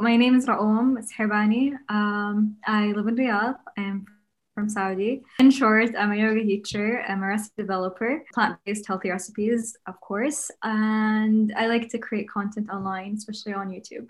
my name is Raoum Shebani. I live in Riyadh. I'm from Saudi. In short, I'm a yoga teacher. I'm a recipe developer, plant-based healthy recipes, of course. And I like to create content online, especially on YouTube.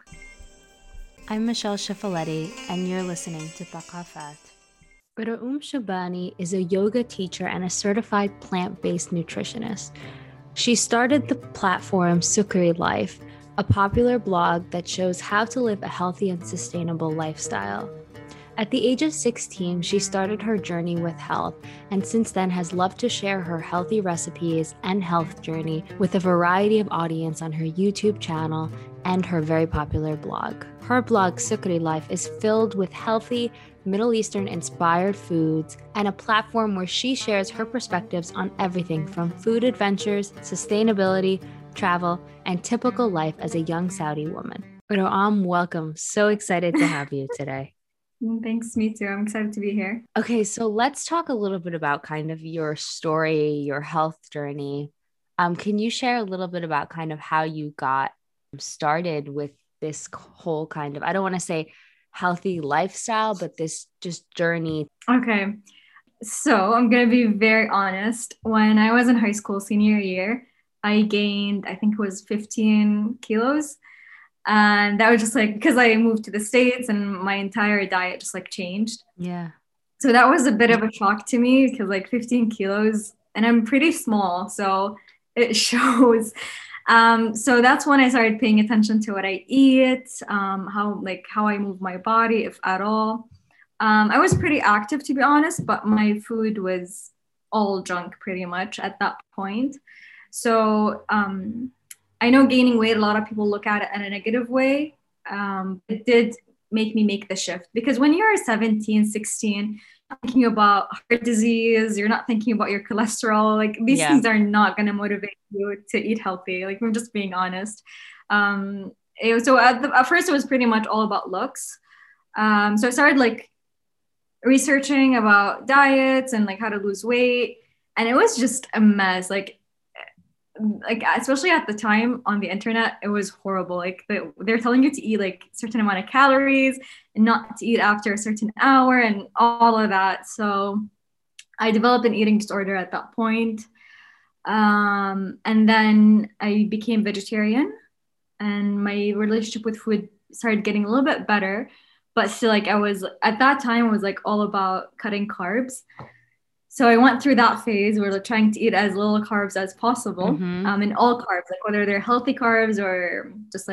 I'm Michelle Shifaletti, and you're listening to Thaqafat. Raoum Shebani is a yoga teacher and a certified plant-based nutritionist. She started the platform Sukri Life, a popular blog that shows how to live a healthy and sustainable lifestyle. At the age of 16, she started her journey with health, and since then has loved to share her healthy recipes and health journey with a variety of audience on her YouTube channel and her very popular blog. Her blog, Sukri Life, is filled with healthy, Middle Eastern inspired foods and a platform where she shares her perspectives on everything from food adventures, sustainability, travel, and typical life as a young Saudi woman. Roam, welcome. So excited to have you today. Thanks, me too. I'm excited to be here. Okay, so let's talk a little bit about kind of your story, your health journey. Can you share a little bit about kind of how you got started with this whole kind of, I don't want to say healthy lifestyle, but this just journey? Okay. So I'm going to be very honest. When I was in high school, senior year, I gained, I think it was 15 kilos. And that was just like because I moved to the States and my entire diet just like changed. Yeah. So that was a bit of a shock to me because like 15 kilos and I'm pretty small. So it shows. So that's when I started paying attention to what I eat, how I move my body, if at all. I was pretty active to be honest, but my food was all junk pretty much at that point. So I know gaining weight, a lot of people look at it in a negative way. It did make me make the shift because when you're 17, 16, thinking about heart disease, you're not thinking about your cholesterol. Like these things are not going to motivate you to eat healthy. Like I'm just being honest. At first, it was pretty much all about looks. So I started like researching about diets and like how to lose weight, and it was just a mess. Like especially at the time on the internet, it was horrible. Like they're telling you to eat like a certain amount of calories and not to eat after a certain hour and all of that. So I developed an eating disorder at that point. And then I became vegetarian and my relationship with food started getting a little bit better. But still, like I was at that time, was like all about cutting carbs. So I went through that phase where like trying to eat as little carbs as possible, and all carbs, like whether they're healthy carbs or just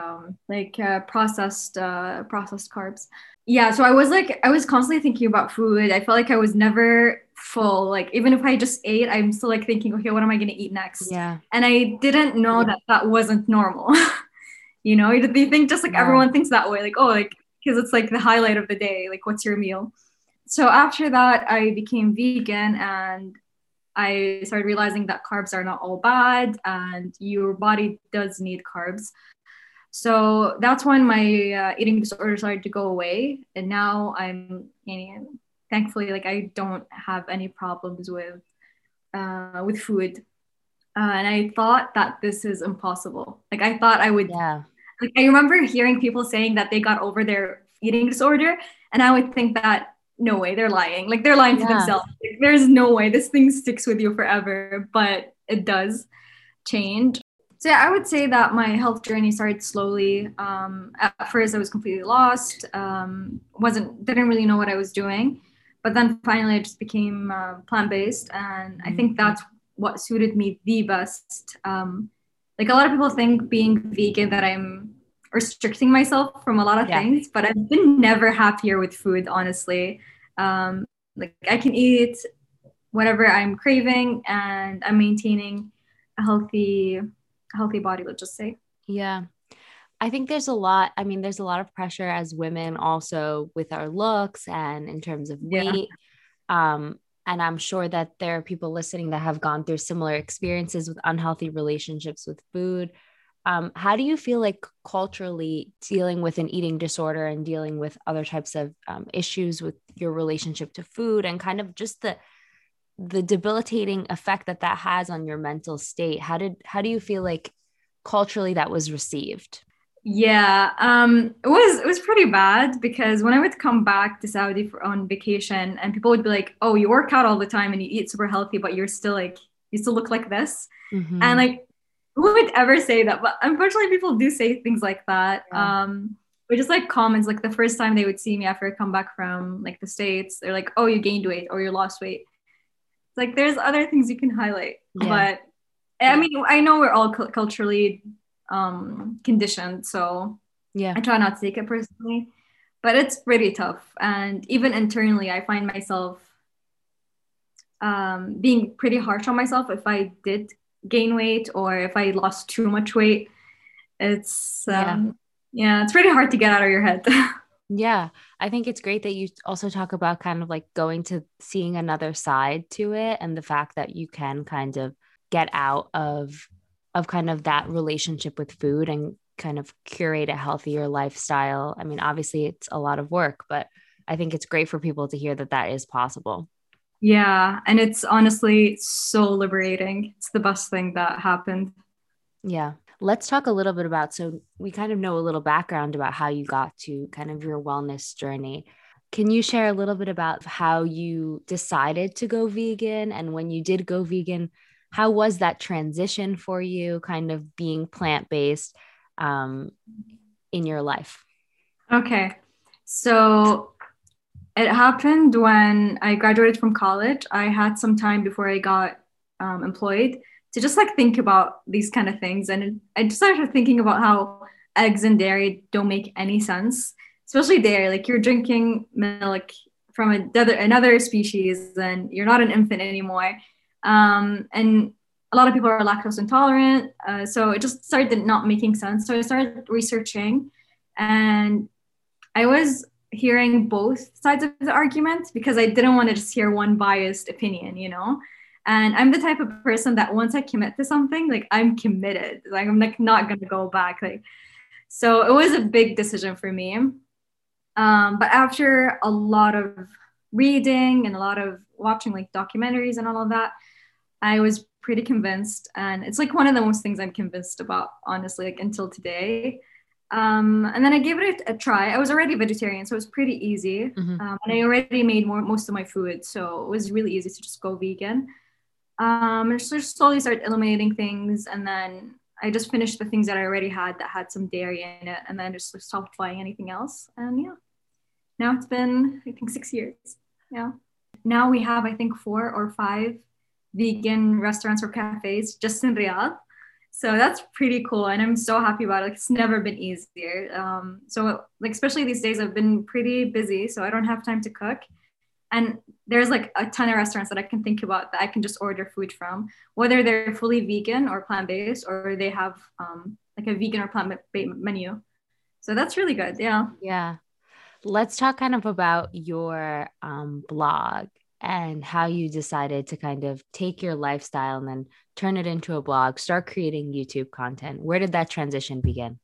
processed carbs. Yeah, so I was constantly thinking about food. I felt like I was never full. Like even if I just ate, I'm still like thinking, okay, what am I gonna eat next? Yeah. And I didn't know that that wasn't normal. You know, you think just like everyone thinks that way, like oh, like because it's like the highlight of the day. Like, what's your meal? So after that, I became vegan and I started realizing that carbs are not all bad and your body does need carbs. So that's when my eating disorder started to go away. And now thankfully, like I don't have any problems with food. And I thought that this is impossible. Like I thought I would. Yeah. Like I remember hearing people saying that they got over their eating disorder, and I would think that no way, they're lying. Like they're lying to themselves. Like, there's no way this thing sticks with you forever, but it does change. So yeah, I would say that my health journey started slowly. At first, I was completely lost. Didn't really know what I was doing, but then finally, I just became plant based, and I think that's what suited me the best. Like a lot of people think being vegan that I'm restricting myself from a lot of things, but I've been never happier with food, honestly. Like I can eat whatever I'm craving and I'm maintaining a healthy body, let's just say. Yeah. I think there's a lot. I mean, there's a lot of pressure as women also with our looks and in terms of weight. And I'm sure that there are people listening that have gone through similar experiences with unhealthy relationships with food. How do you feel like culturally dealing with an eating disorder and dealing with other types of issues with your relationship to food and kind of just the debilitating effect that has on your mental state? How do you feel like culturally that was received? Yeah, it was pretty bad because when I would come back to Saudi for on vacation, and people would be like, "Oh, you work out all the time and you eat super healthy, but you still look like this," and Mm-hmm. like, who would ever say that? But unfortunately, people do say things like that. Yeah. But just like comments, like the first time they would see me after I come back from like the States, they're like, "Oh, you gained weight or you lost weight." It's like there's other things you can highlight, Yeah. but I mean, I know we're all culturally conditioned, so Yeah. I try not to take it personally, but it's pretty tough. And even internally, I find myself being pretty harsh on myself if I did gain weight or if I lost too much weight. It's Yeah. yeah, it's pretty hard to get out of your head. Yeah. I think it's great that you also talk about kind of like going to seeing another side to it and the fact that you can kind of get out of kind of that relationship with food and kind of curate a healthier lifestyle. I mean, obviously it's a lot of work, but I think it's great for people to hear that that is possible. Yeah, and it's honestly so liberating. It's the best thing that happened. Yeah. Let's talk a little bit about, so we kind of know a little background about how you got to kind of your wellness journey. Can you share a little bit about how you decided to go vegan? And when you did go vegan, how was that transition for you, kind of being plant-based um, in your life? Okay. So it happened when I graduated from college. I had some time before I got employed to just like think about these kind of things. And I just started thinking about how eggs and dairy don't make any sense, especially dairy. Like you're drinking milk from another species and you're not an infant anymore. And a lot of people are lactose intolerant. So it just started not making sense. So I started researching and I was hearing both sides of the argument because I didn't want to just hear one biased opinion, you know? And I'm the type of person that once I commit to something, like I'm committed. Like I'm like not gonna go back. Like so it was a big decision for me. But after a lot of reading and a lot of watching like documentaries and all of that, I was pretty convinced. And it's like one of the most things I'm convinced about, honestly, like until today. And then I gave it a try. I was already vegetarian, so it was pretty easy. Mm-hmm. And I already made most of my food, so it was really easy to just go vegan. And just slowly started eliminating things, and then I just finished the things that I already had that had some dairy in it, and then just stopped buying anything else. And yeah, now it's been I think 6 years. Yeah. Now we have I think 4 or 5 vegan restaurants or cafes just in Riyadh. So that's pretty cool, and I'm so happy about it. Like, it's never been easier. So like especially these days, I've been pretty busy, so I don't have time to cook. And there's like a ton of restaurants that I can think about that I can just order food from, whether they're fully vegan or plant based, or they have like a vegan or plant based menu. So that's really good. Yeah. Yeah. Let's talk kind of about your blog and how you decided to kind of take your lifestyle and then turn it into a blog, start creating YouTube content. Where did that transition begin?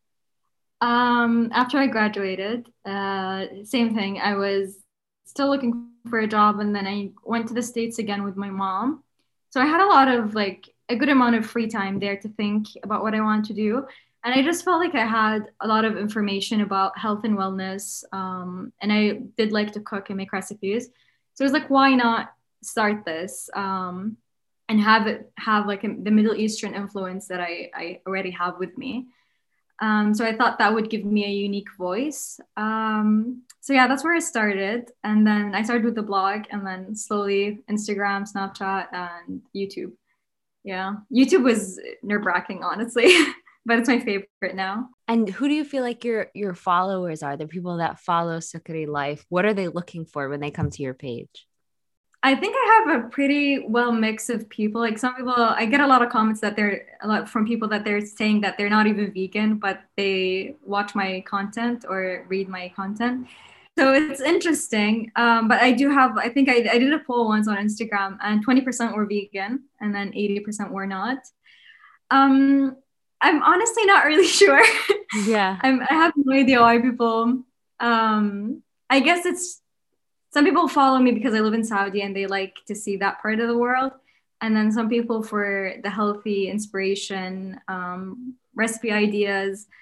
After I graduated, same thing. I was still looking for a job, and then I went to the States again with my mom. So I had a lot of like a good amount of free time there to think about what I wanted to do. And I just felt like I had a lot of information about health and wellness. And I did like to cook and make recipes. So it was like, why not start this and have it have like the Middle Eastern influence that I already have with me. So I thought that would give me a unique voice. So yeah, that's where I started. And then I started with the blog and then slowly Instagram, Snapchat, and YouTube. Yeah, YouTube was nerve-wracking, honestly, but it's my favorite now. And who do you feel like your followers are? The people that follow Sukari Life. What are they looking for when they come to your page? I think I have a pretty well mix of people. Like some people, I get a lot of comments that they're a lot from people that they're saying that they're not even vegan, but they watch my content or read my content. So it's interesting. But I do have, I think I did a poll once on Instagram and 20% were vegan and then 80% were not. Um, I'm honestly not really sure. Yeah. I have no idea why people, I guess it's some people follow me because I live in Saudi and they like to see that part of the world. And then some people for the healthy inspiration, recipe ideas.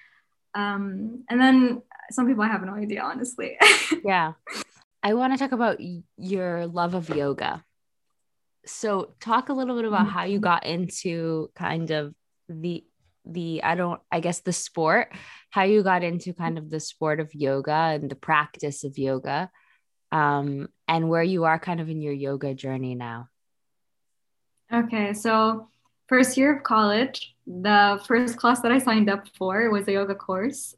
And then some people I have no idea, honestly. Yeah. I want to talk about your love of yoga. So talk a little bit about how you got into kind of the the sport, how you got into kind of the sport of yoga and the practice of yoga, and where you are kind of in your yoga journey now. Okay, so first year of college, the first class that I signed up for was a yoga course.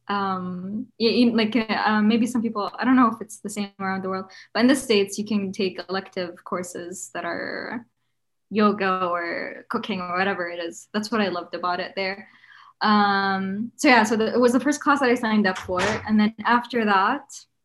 Maybe some people, I don't know if it's the same around the world, but in the States, you can take elective courses that are yoga or cooking or whatever it is. That's what I loved about it there. It was the first class that I signed up for. And then after that,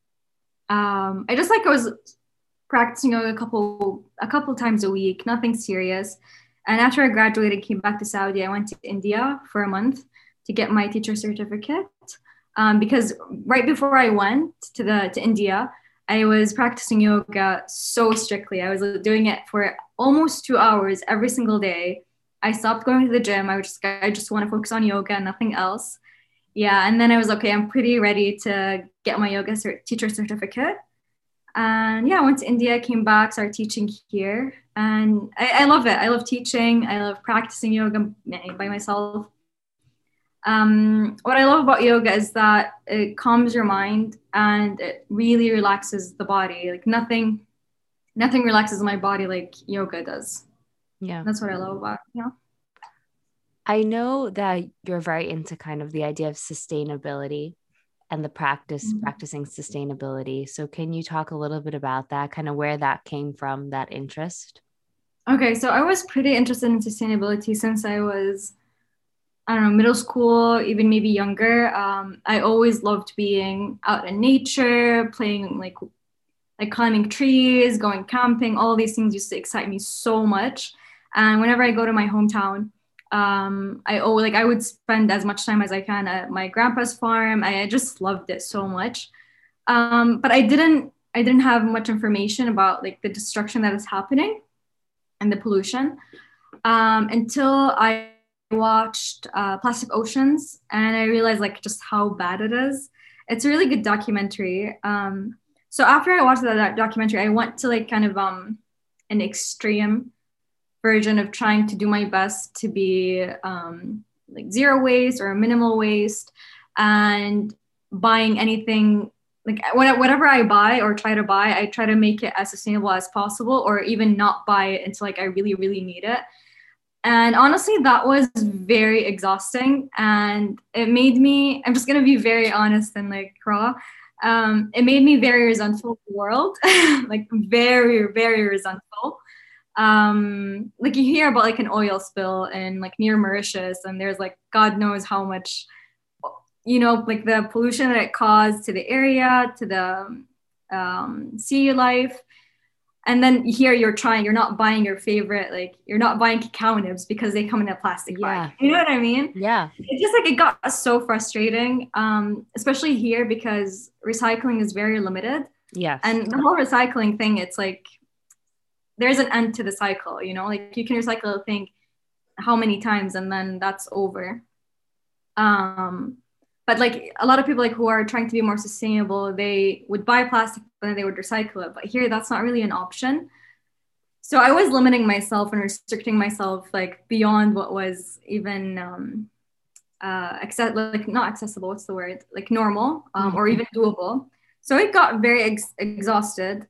I was practicing yoga a couple times a week, nothing serious. And after I graduated, came back to Saudi, I went to India for a month to get my teacher certificate. Because right before I went to India, I was practicing yoga so strictly. I was doing it for almost 2 hours every single day. I stopped going to the gym. I just want to focus on yoga and nothing else. Yeah, and then I was okay. I'm pretty ready to get my teacher certificate. And yeah, I went to India, came back, started teaching here, and I love it. I love teaching. I love practicing yoga by myself. What I love about yoga is that it calms your mind and it really relaxes the body. Like nothing relaxes my body like yoga does. Yeah. That's what I love about it. Yeah. I know that you're very into kind of the idea of sustainability and the practicing sustainability. So can you talk a little bit about that, kind of where that came from, that interest? Okay, so I was pretty interested in sustainability since I was, I don't know, middle school, even maybe younger. I always loved being out in nature, playing like climbing trees, going camping. All these things used to excite me so much. And whenever I go to my hometown, I would spend as much time as I can at my grandpa's farm. I just loved it so much. But I didn't have much information about like the destruction that is happening and the pollution until I watched Plastic Oceans, and I realized like just how bad it is. It's a really good documentary. So after I watched that documentary, I went to like kind of an extreme version of trying to do my best to be like zero waste or minimal waste, and buying anything like whatever I buy or try to buy, I try to make it as sustainable as possible, or even not buy it until like I really, really need it. And honestly, that was very exhausting. And it made me, I'm just going to be very honest and like raw. It made me very resentful of the world, like very, very resentful. Like you hear about like an oil spill in like near Mauritius, and there's like God knows how much, like the pollution that it caused to the area, to the sea life. And then here you're not buying your favorite, like you're not buying cacao nibs because they come in a plastic bag. You know what I mean? Yeah. It just like, it got so frustrating, especially here because recycling is very limited. Yes. And the whole recycling thing, it's like, there's an end to the cycle, like you can recycle a thing how many times and then that's over. But like a lot of people like who are trying to be more sustainable, they would buy plastic and then they would recycle it. But here, that's not really an option. So I was limiting myself and restricting myself like beyond what was even like not accessible. What's the word? Like normal or even doable. So it got very exhausting.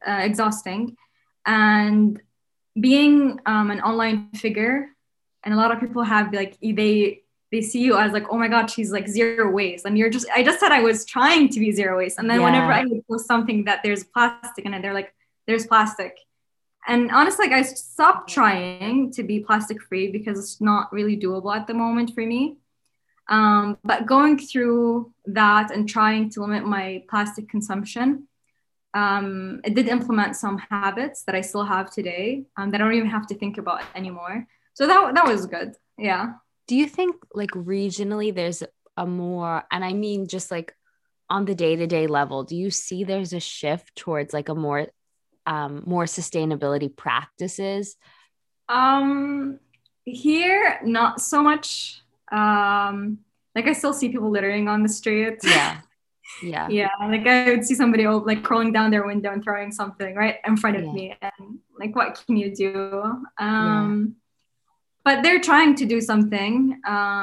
And being an online figure, and a lot of people have like they see you as like, oh my God, she's like zero waste. And I just said I was trying to be zero waste. And then whenever I would post something that there's plastic in it, they're like, there's plastic. And honestly, like I stopped trying to be plastic free because it's not really doable at the moment for me. But going through that and trying to limit my plastic consumption, it did implement some habits that I still have today that I don't even have to think about anymore. So that was good. Yeah. Do you think like regionally there's a more, and I mean just like on the day-to-day level, do you see there's a shift towards like a more sustainability practices? Here, not so much. Like I still see people littering on the street. Yeah. Yeah. Yeah, like I would see somebody like crawling down their window and throwing something right in front of Yeah. me, and like, what can you do? Yeah. But they're trying to do something,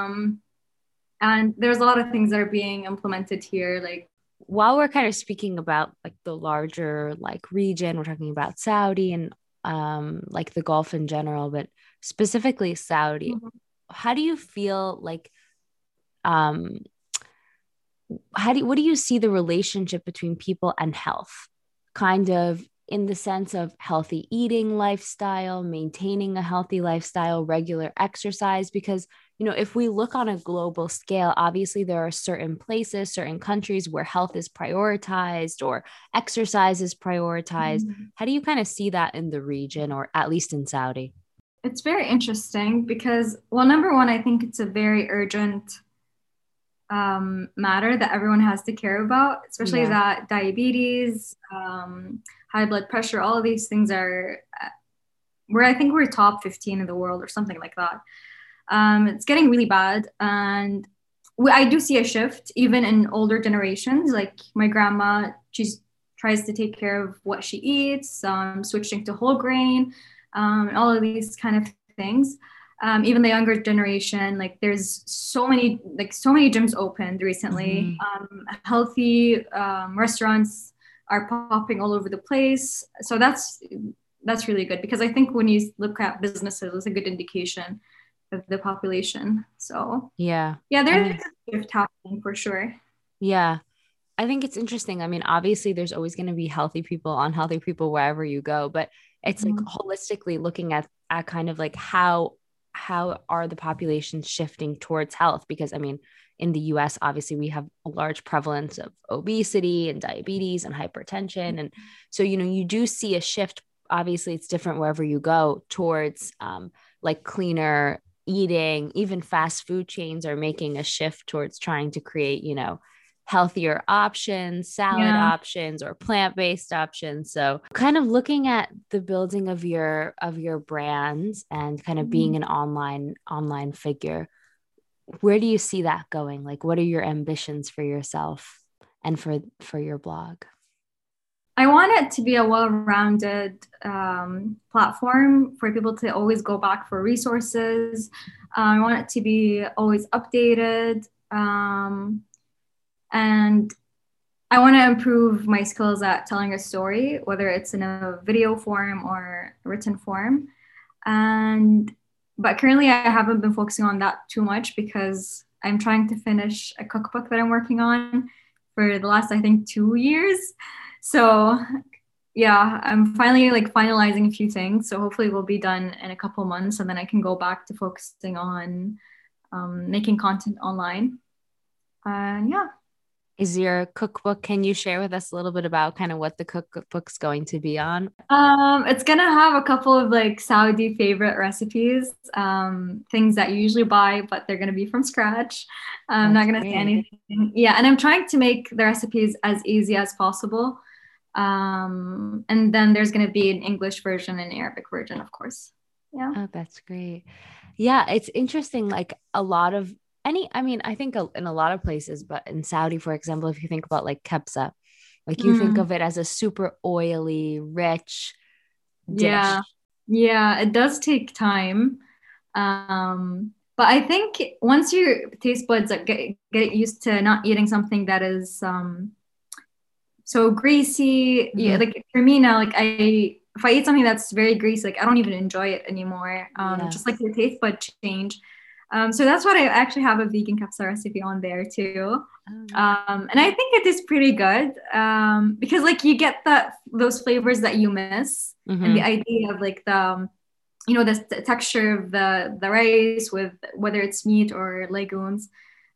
and there's a lot of things that are being implemented here. Like, while we're kind of speaking about like the larger like region, we're talking about Saudi and like the Gulf in general, but specifically Saudi. mm-hmm. How do you feel like um what do you see the relationship between people and health, kind of in the sense of healthy eating lifestyle, maintaining a healthy lifestyle, regular exercise? Because if we look on a global scale, obviously there are certain places, certain countries where health is prioritized or exercise is prioritized. Mm-hmm. How do you kind of see that in the region, or at least in Saudi? It's very interesting because, well, number one, I think it's a very urgent matter that everyone has to care about, especially Yeah. that diabetes, high blood pressure, all of these things are where I think we're top 15 in the world or something like that. It's getting really bad. And I do see a shift even in older generations. Like my grandma, she tries to take care of what she eats, switching to whole grain, all of these kind of things. Even the younger generation, like there's so many gyms opened recently. Healthy restaurants are popping all over the place. So that's really good, because I think when you look at businesses, it's a good indication of the population. So Yeah. there's a shift happening for sure. Yeah. I think it's interesting. I mean, obviously there's always going to be healthy people, unhealthy people wherever you go, but it's like holistically looking at kind of like how are the populations shifting towards health? Because I mean, in the US, obviously we have a large prevalence of obesity and diabetes and hypertension. And so, you do see a shift. Obviously it's different wherever you go towards like cleaner eating. Even fast food chains are making a shift towards trying to create, healthier options, salad options, or plant-based options. So kind of looking at the building of your brands and kind of being an online figure, where do you see that going? Like, what are your ambitions for yourself and for your blog? I want it to be a well-rounded platform for people to always go back for resources. I want it to be always updated. And I want to improve my skills at telling a story, whether it's in a video form or written form. But currently I haven't been focusing on that too much because I'm trying to finish a cookbook that I'm working on for the last, I think, 2 years. So yeah, I'm finally like finalizing a few things. So hopefully we'll be done in a couple months, and then I can go back to focusing on making content online. And yeah. Is your cookbook, can you share with us a little bit about kind of what the cookbook's going to be on? It's gonna have a couple of like Saudi favorite recipes, things that you usually buy, but they're gonna be from scratch. I'm not gonna say anything. Yeah, and I'm trying to make the recipes as easy as possible. And then there's gonna be an English version and Arabic version, of course. Yeah. Oh, that's great. Yeah, it's interesting. Like a lot of I think in a lot of places, but in Saudi, for example, if you think about like kebsa, like you think of it as a super oily, rich dish. Yeah, it does take time. But I think once your taste buds get used to not eating something that is so greasy, yeah, like for me now, like if I eat something that's very greasy, like I don't even enjoy it anymore. Just like your taste bud change. So that's what I actually have a vegan kebsa recipe on there too. And I think it is pretty good because like you get those flavors that you miss, and the idea of like the texture of the rice with whether it's meat or legumes.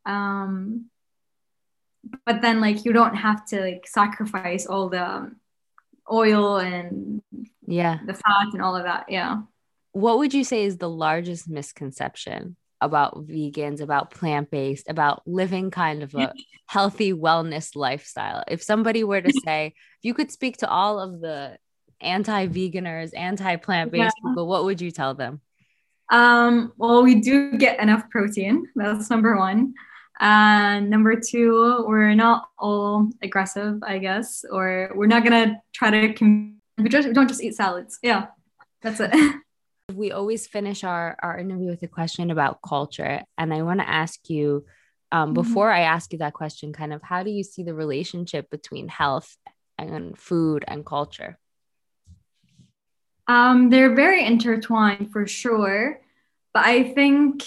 But then like you don't have to like sacrifice all the oil and the fat and all of that. Yeah. What would you say is the largest misconception about vegans, about plant-based, about living kind of a healthy wellness lifestyle? If somebody were to say, if you could speak to all of the anti-veganers, anti-plant-based people, what would you tell them? Well, we do get enough protein. That's number one. And number two, we're not all aggressive, I guess, or we're not gonna try to. We don't just eat salads. Yeah, that's it. We always finish our interview with a question about culture, and I want to ask you, before I ask you that question, kind of how do you see the relationship between health and food and culture? They're very intertwined for sure, but I think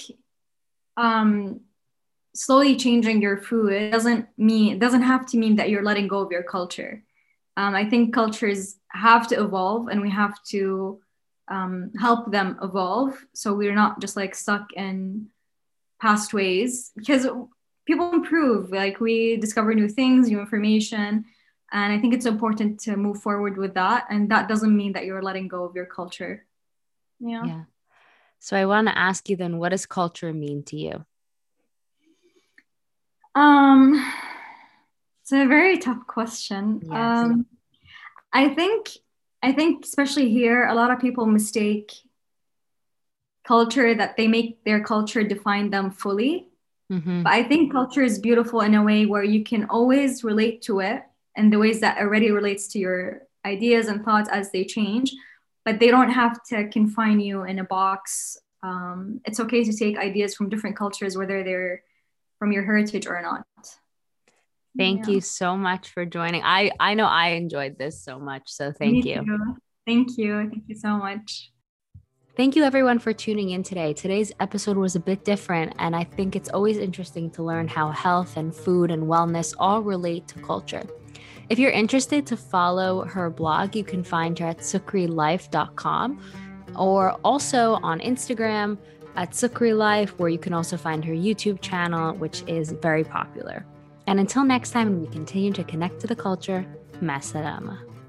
slowly changing your food doesn't have to mean that you're letting go of your culture. I think cultures have to evolve, and we have to help them evolve, so we're not just like stuck in past ways, because people improve. Like, we discover new things, new information, and I think it's important to move forward with that. And that doesn't mean that you're letting go of your culture. Yeah. So I want to ask you then, what does culture mean to you? It's a very tough question. Yes. I think especially here, a lot of people mistake culture, that they make their culture define them fully. Mm-hmm. But I think culture is beautiful in a way where you can always relate to it in the ways that already relates to your ideas and thoughts as they change, but they don't have to confine you in a box. It's okay to take ideas from different cultures, whether they're from your heritage or not. Thank you so much for joining. I know I enjoyed this so much, so thank you. Thank you. Thank you so much. Thank you everyone for tuning in today. Today's episode was a bit different, and I think it's always interesting to learn how health and food and wellness all relate to culture. If you're interested to follow her blog, you can find her at sukrilife.com, or also on Instagram at sukrilife, where you can also find her YouTube channel, which is very popular. And until next time, we continue to connect to the culture. Ma salama.